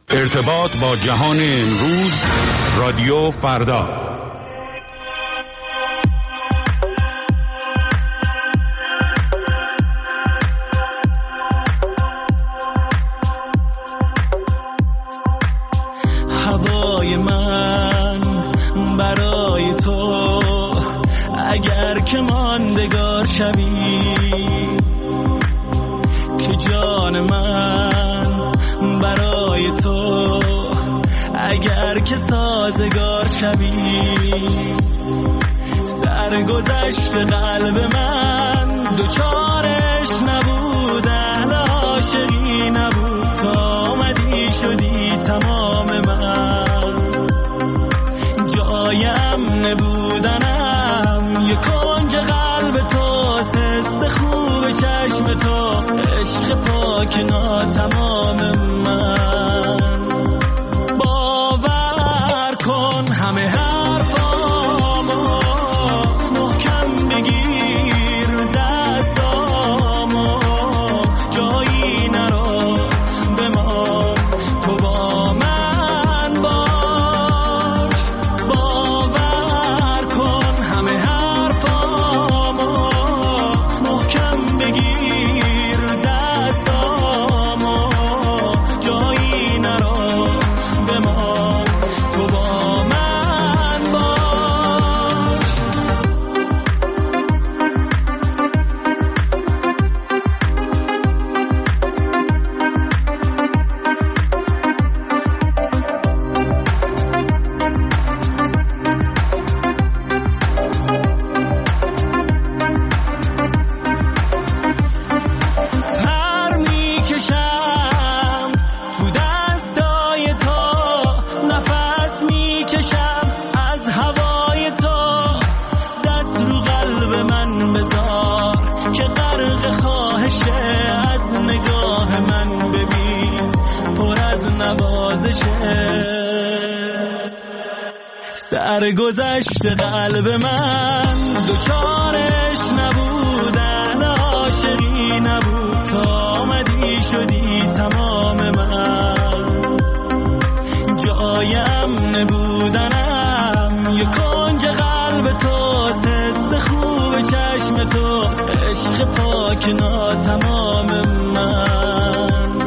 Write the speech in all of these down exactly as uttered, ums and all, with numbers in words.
ارتباط با جهان امروز، رادیو فردا. هوای من برای تو، اگر که ماندگار شوی، که جان من برای تو، اگر که سازگار شوی. سرگذشت قلب من دوچارش نبود، اهل عاشقی نبود، تا آمدی شدی تمام من. جایم نبودنم یک کنج قلب تو، حس خوب چشم تو، عشق پاک ناتمام من. باور کن همه حرفامو محکم بگیر، دستامو جایی نرو بمان، تو با من باش. باور کن همه حرفامو محکم بگیر، دستامو جایی نرو بمان، تو با من باش. پر میکشم تو دستای تو، نفس میکشم از هوای تو. دست رو قلب من بذار که غرق خواهشه، از نگاه من ببین پر از نوازشه. سرگذشت قلب من دوچارش نبود، اهل عاشقی نبود، تا آمدی شدی تمام من. جایم نبودنم یک کنج قلب تو، حس خوب چشم تو، عشق پاک ناتمام من.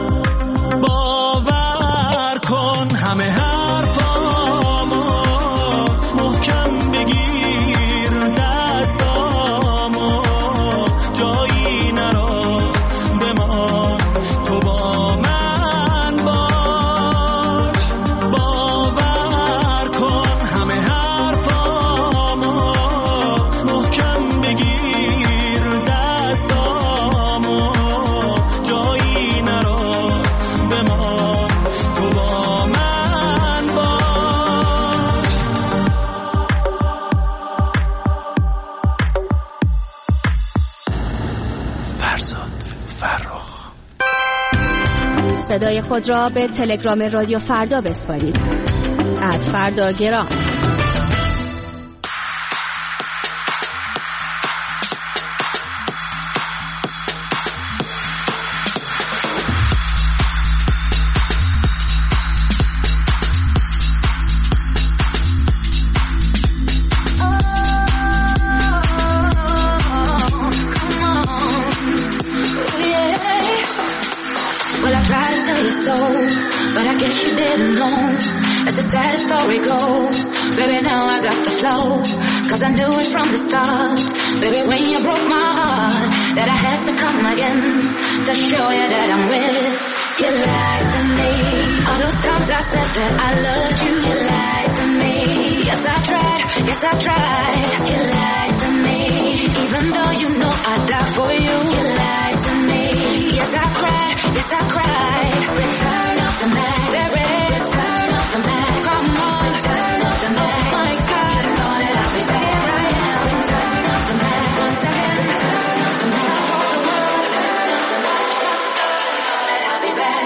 باور کن همه حرفامو محکم بگیر، دستامو جایی نرو بمان، تو با من باش. باور کن همه حرفامو محکم بگیر، دستامو جایی نرو بمان، تو با من باش. فرزاد فرخ. صدای خود را به تلگرام رادیو فردا بسپارید. از فردا گرام. Well, I tried to tell you so, but I guess you didn't know. As the sad story goes, baby, now I got the flow. Cause I knew it from the start, baby, when you broke my heart, that I had to come again to show you that I'm with. You lied to me, all those times I said that I loved you. You lied to me, yes I tried, yes I tried. You lied to me, even though you know I'd die for you. You lied to me, yes I cried, yes I cried. Return of the Mac, they're ready to turn off the Mac. Come on, turn off the Mac. Oh my God, you know that I'll be back right now. Turn off the Mac, once again. Turn off the Mac, all the world. Turn off the Mac, you know that I'll be back.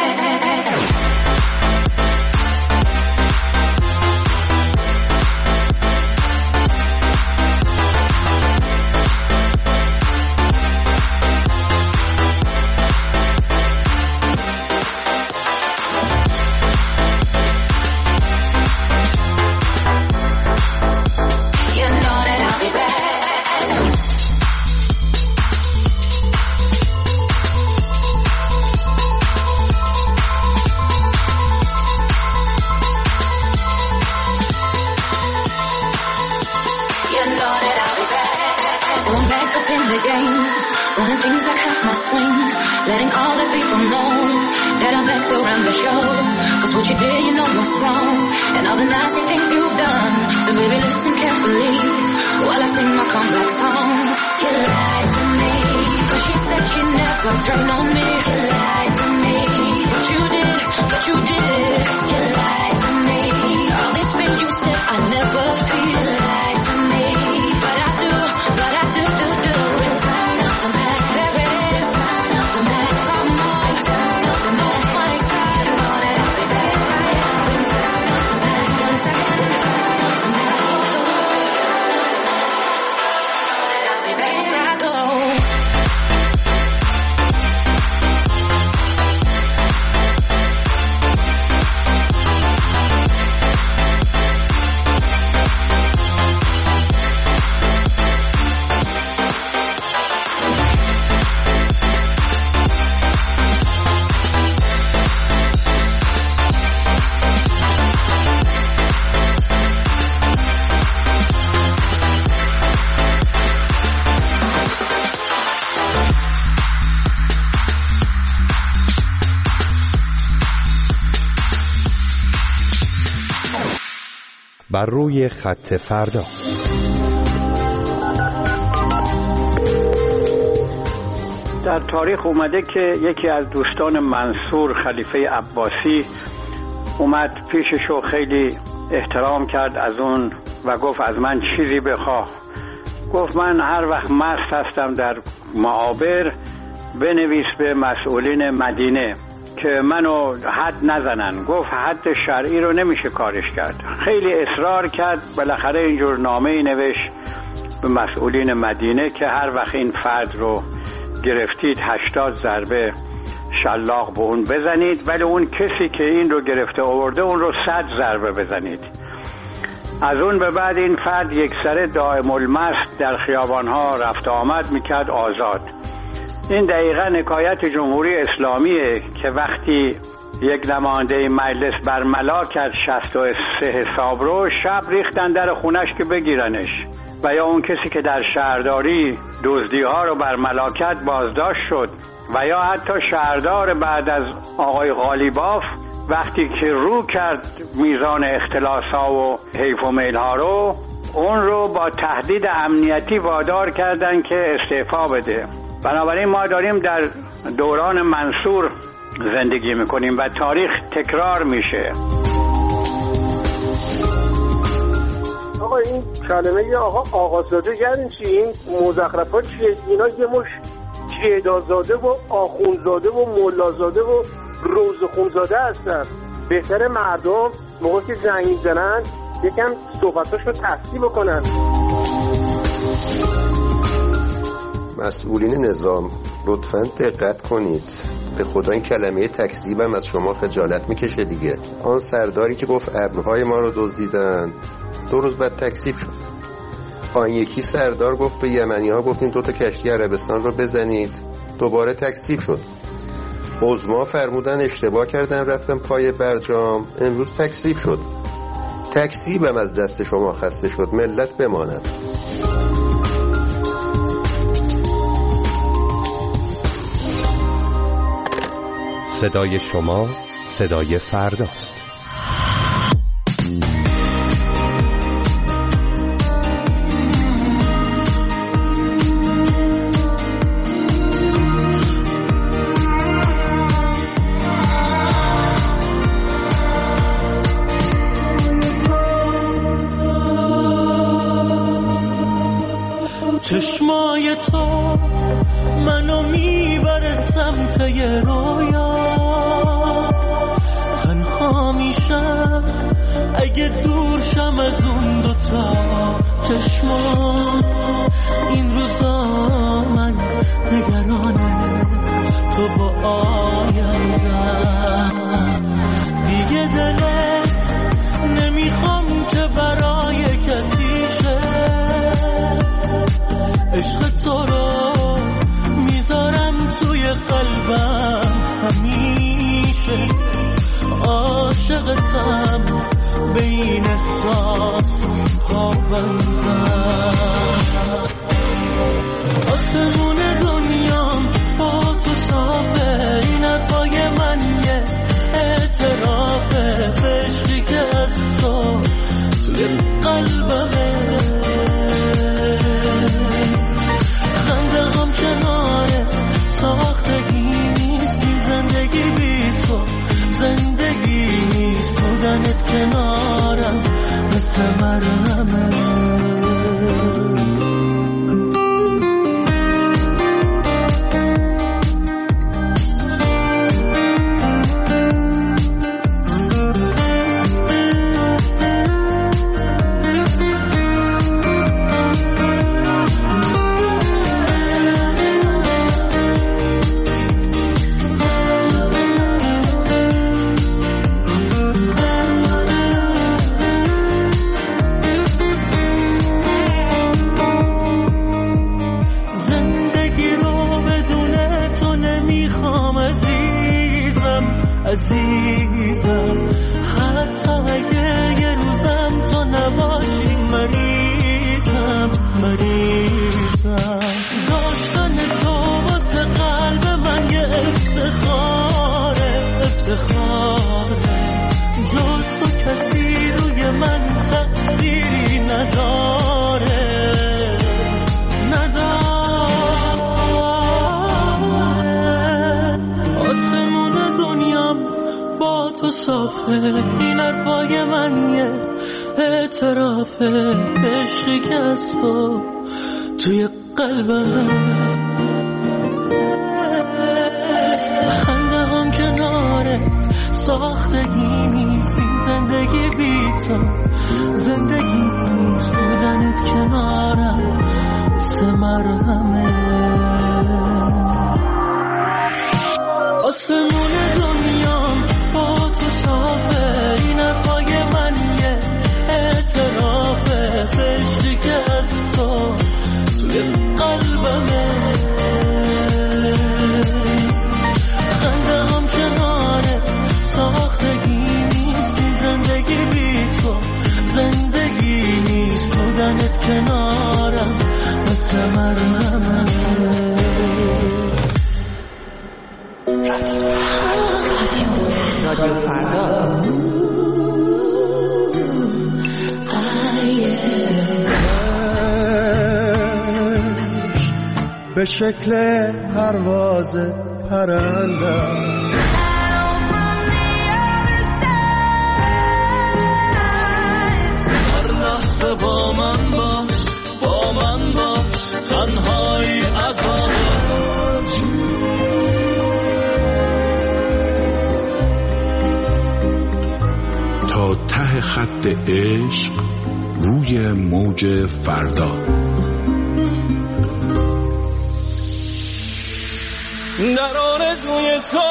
run the show. Cause what you did, you know what's wrong. And all the nasty things you've done. So baby, listen carefully while I sing my comeback song. You lied to me, cause she said she'd never turn on me. You lied to me, but you did, but you did. You lied to me, all this pain you said I never feel. You lied to me, but I do, but I do, do, do. And turn up the back, baby, turn up the back. Come on, turn up the back. Oh my God, I want it, I'll be back. Turn up the back, one second, turn up the back. I'll be back, here I go. بر روی خط فردا. در تاریخ اومده که یکی از دوستان منصور خلیفه عباسی اومد پیشش و خیلی احترام کرد از اون و گفت از من چیزی بخواه. گفت من هر وقت مست هستم در معابر بنویس به مسئولین مدینه که منو حد نزنن. گفت حد شرعی رو نمیشه کارش کرد. خیلی اصرار کرد، بالاخره اینجور نامه‌ای نوشت به مسئولین مدینه که هر وقت این فرد رو گرفتید هشتاد ضربه شلاق به اون بزنید، ولی اون کسی که این رو گرفته آورده اون رو صد ضربه بزنید. از اون به بعد این فرد یک سره دائم المست در خیابانها رفت آمد میکرد آزاد. این دقیقا حکایت جمهوری اسلامیه که وقتی یک نماینده مجلس برملا کرد شصت و سه حساب رو، شب ریختن در خونش که بگیرنش. و یا اون کسی که در شهرداری دزدی ها رو برملا کرد بازداشت شد. و یا حتی شهردار بعد از آقای غالیباف وقتی که رو کرد میزان اختلاس ها و حیف و میل ها رو، اون رو با تهدید امنیتی وادار کردن که استعفا بده. بنابراین ما داریم در دوران منصور زندگی میکنیم و تاریخ تکرار میشه. آقا این کلمه آقا آقازاده یعنی چی؟ این مزخرفات چیه؟ اینا یه مش جیدازاده و آخونزاده و ملازاده و روزخونزاده هستن. بهتره مردم موقعی که زنگ میزنن یکم صحبتاشو تصحیح بکنن. مسئولین نظام لطفاً دقت کنید، به خدا این کلمه تکذیبم از شما خجالت میکشه دیگه. آن سرداری که گفت ابرهای ما رو دزدیدن دو روز بعد تکذیب شد. آن یکی سردار گفت به یمنی ها گفتیم دو تا کشتی عربستان رو بزنید، دوباره تکذیب شد. عظما فرمودن اشتباه کردن رفتن پای برجام، امروز تکذیب شد. تکذیبم از دست شما خسته شد، ملت بماند. صدای شما صدای فرداست. چشمای تو منو میبره سمت یه رویا، تنها میشم اگه دور شم از اون دوتا چشما. این روزا من نگرانه تو با آیندم، دیگه دلت نمیخوام که برای کسی شه. عشق تو رو میذارم توی قلبم همیشه، عاشقتم به این احساس پابندم. آسمون دنیام با تو صافه، این حرفای من یه بودنت کنارم مثل مرهمه. عزیزم حتی اگه یه روزم تو نباشی مریضم مریضم. داشتن تو واسه قلب من یه افتخاره افتخاره. جز تو کسی روی من تأثیری نداره نداره. آسمون دنیام با تو صافه. این حرفای من یه اعترافه. عشقی که از تو توی قلبم. خنده هم کنارت ساختگی نیست. این زندگی بی تو زندگی نیست. بودنت کنارم سه مرهمه. آسمون دنیام با تو صافه. این حرفای من یه اعترافه. عشقی که از تو توی قلبمه. خنده هم کنارت ساختگی نیست. این زندگی بی تو زندگی نیست. بودنت کنارم مثل مرهمه. رادیو فردا. به شکل پرواز پرنده هر لحظه با من باش با من باش. تنهایی عذابه. تا ته خط عشق روی موج فردا. در آرزوی تو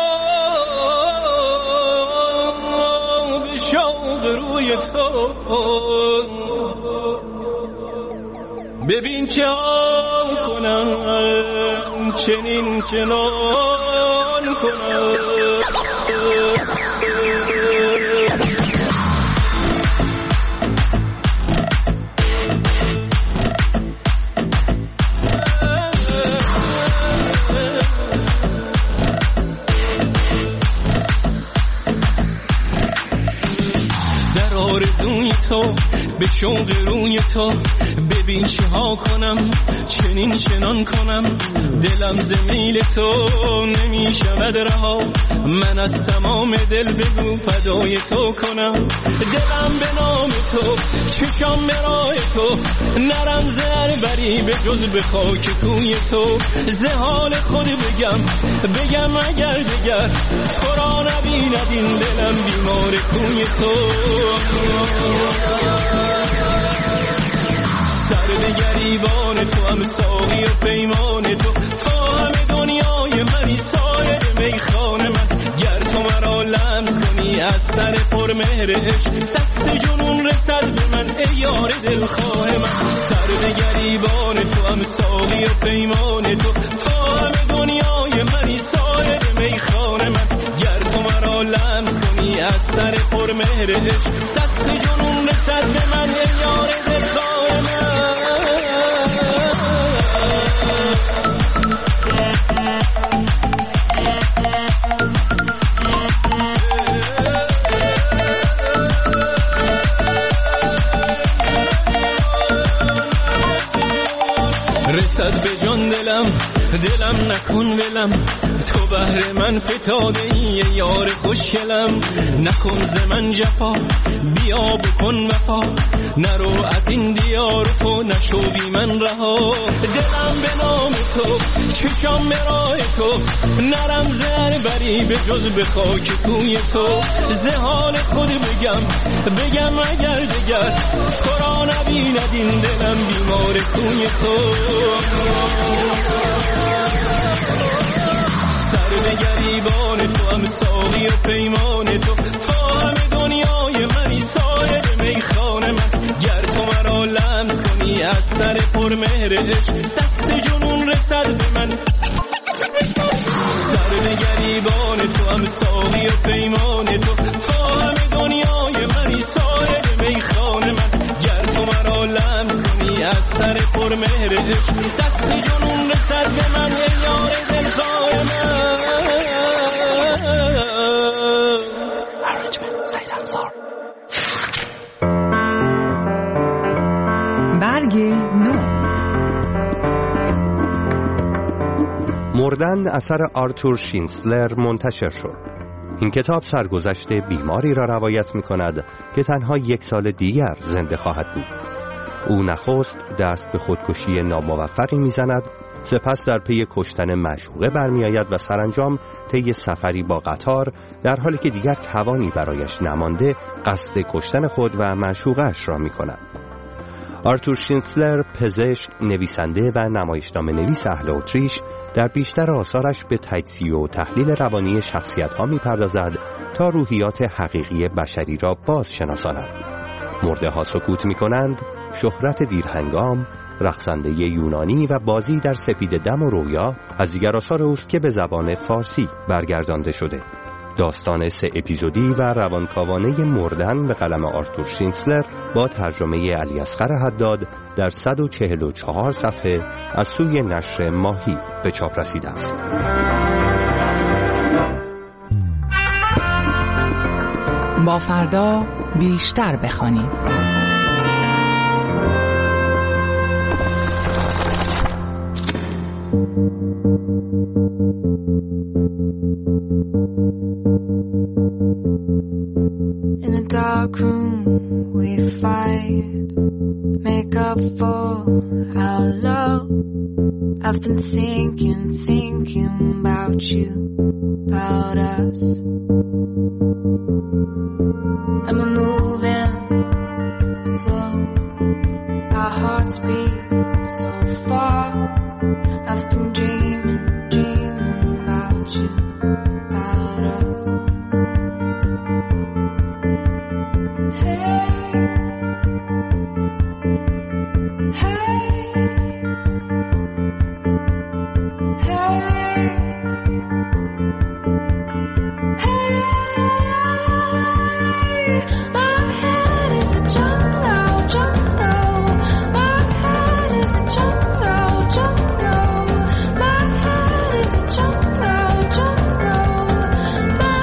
به شوق روی تو ببین چه ها کنم چنین چنان کنم. تو به شوق روی تو ببین چه ها کنم چنین چنان کنم. دلم ز میل تو نمی شود رها. من از تمام دل بگو فدای تو کنم. دلم به نام تو چشام به راه تو. نرم زر بری به جز به خاک کوی تو. ز حال خود بگم بگم اگر دگر تو را نبیند این دلم بیمار کوی تو. سر به گریبان تو هم ساقی و پیمان تو. تا همه دنیای منی سایر میخانه من. گر تو مرا لمس کنی از سر پر مهر عشق دست جنون رسد به من ای یار دلخواه من. سر به گریبان تو هم ساقی و پیمان تو. تا همه دنیای منی سایر میخانه من. گر تو مرا لمس کنی از سر پر مهر عشق دست جنون رسد به من ای یار دلخواه من. رسد به جان دلم دلم نکن ولم، تو بهر من فتاده ای یار خوشگلم. نکن ز من جفا، بیا بکن وفا، نرو از این دیار تو، نشو بی من رها. دلم به نام تو، چشام مرای تو، نرم زر بری به جز به خاک کوی تو. زهان خود بگم بگم اگر دگر، تو را نبیند این دلم بیمار کوی تو. سر به گریبان تو هم ساقی و پیمان تو، تا همه دنیای منی ساید میخانه من. گر تو مرا لمس کنی از سر پرمهر عشق، دست جنون رسد به من. سر به گریبان تو هم ساقی و پیمان تو، تا همه دنیای منی ساید میخانه من. گر تو مرا لمس کنی از سر پرمهر عشق، دست جنون رسد به من. ای یار دلخواه من. برگ نو. مردن اثر آرتور شینسلر منتشر شد. این کتاب سرگذشت بیماری را روایت می کند که تنها یک سال دیگر زنده خواهد بود. او نخست دست به خودکشی ناموفقی می زند، سپس در پی کشتن معشوقه برمی آید و سرانجام طی سفری با قطار در حالی که دیگر توانی برایش نمانده قصد کشتن خود و معشوقه‌اش را می کند. آرتور شینسلر پزشک، نویسنده و نمایشنامه نویس اهل اتریش در بیشتر آثارش به تجزیه و تحلیل روانی شخصیت‌ها می‌پردازد تا روحیات حقیقی بشری را باز شناساند. مرده‌ها سکوت می‌کنند، شهرت دیرهنگام، رقصنده یونانی و بازی در سپید دم و رویا از دیگر آثار اوست که به زبان فارسی برگردانده شده. داستان سه اپیزودی و روانکاوانه مردن به قلم آرتور شینسلر با ترجمه علی اصغر حداد در صد و چهل و چهار صفحه از سوی نشر ماهی به چاپ رسیده است. با فردا بیشتر بخوانید. In a dark room we fight, make up for our love. I've been thinking, thinking about you, about us. And we're moving slow, our hearts beat so fast. I've been dreaming, dreaming about you, about us. Hey, hey, hey, hey. My head is a jungle, jungle. My head is a jungle, jungle. My head is a jungle, jungle. My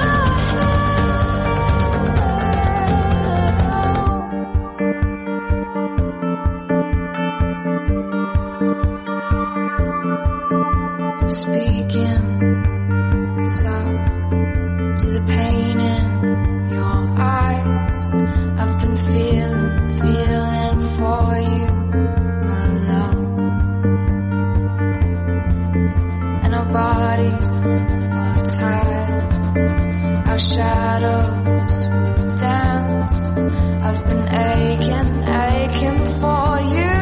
speaking soft to the pain in your eyes. I've been feeling, feeling for you, my love. And our bodies are tied, our shadows will dance. I've been aching, aching for you.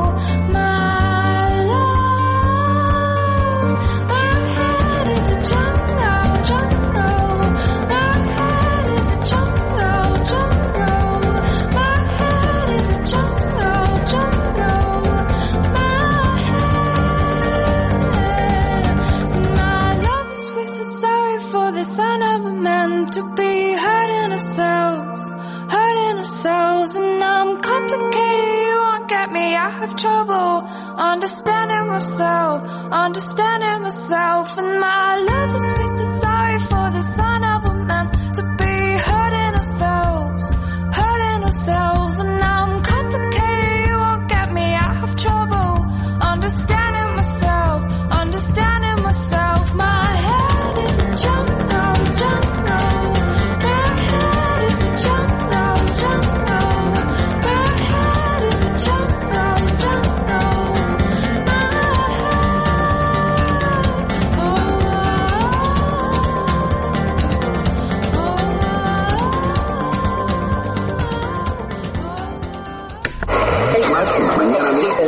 To be hurting ourselves, hurting ourselves, and I'm complicated. You won't get me. I have trouble understanding myself, understanding myself, and my love is twisted. Sorry for the son of a man. To be hurting ourselves, hurting ourselves, and I'm complicated. You won't get me. I have trouble understanding myself, understanding.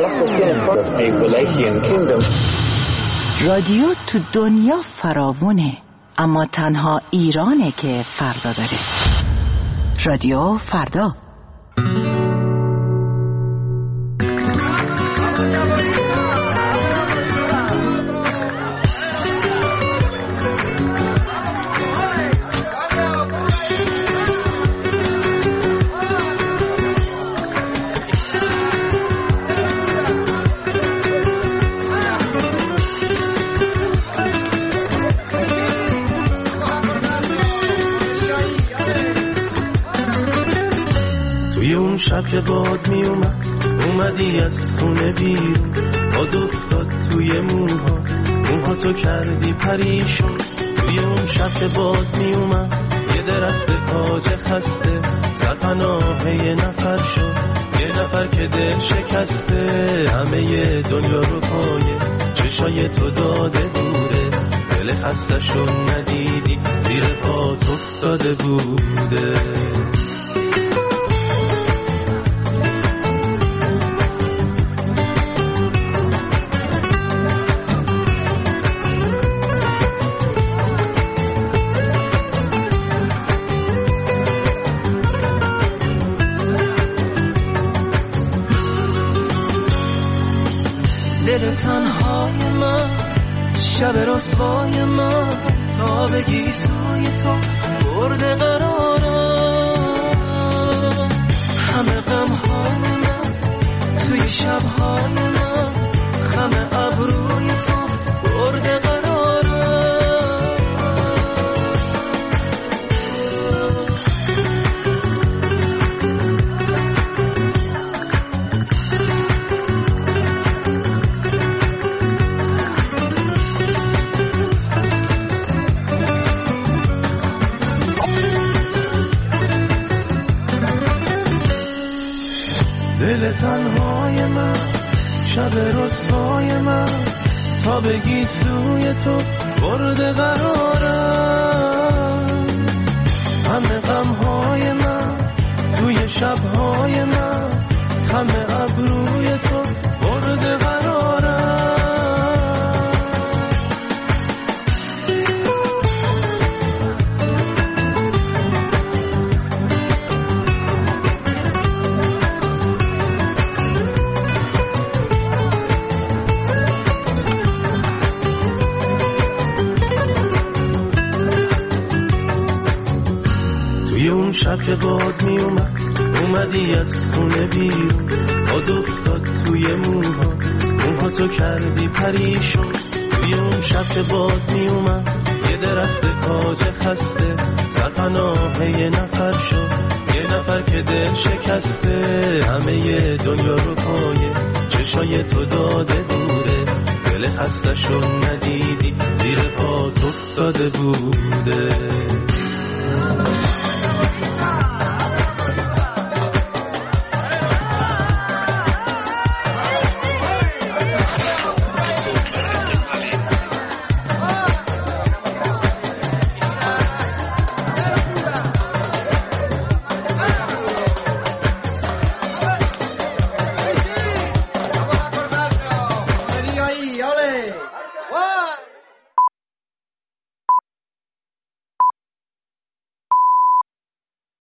رادیو تو دنیا فراوونه، اما تنها ایرانه که فردا داره. رادیو فردا. شب که باد می اومد اومدی از خونه بیرون، باد افتاد توی موها، موها تو کردی پریشون. توی اون شب که باد می اومد یه درخت کاج خسته زد پناه یه نفر شد، یه نفر که دل شکسته همه ی دنیا رو پایه چشای تو داده دوره، دل خسته شد ندیدی زیر پات افتاده بوده. دل تنهای من، شب رسوای من، تا بگی سوی تو برده قرارم. همه غمهای من توی شبهای من، خم ابروی تو برده قرارم. دل تنهای من، شب رسوای من، تا بگی سوی تو برده قرارم. همه غمهای من توی شبهای من، خم ابروی تو برده قرارم. اون شب که باد می اومد اومدی از خونه بیرون، باد افتاد توی موها، موها تو کردی پریشون. توی اون شب که باد می اومد یه درخت کاج خسته زد پناه یه نفر شد، یه نفر که دل شکسته همه ی دنیا رو پایه چشای تو داده دوره، دل خسته شد ندیدی زیر پات افتاده بوده.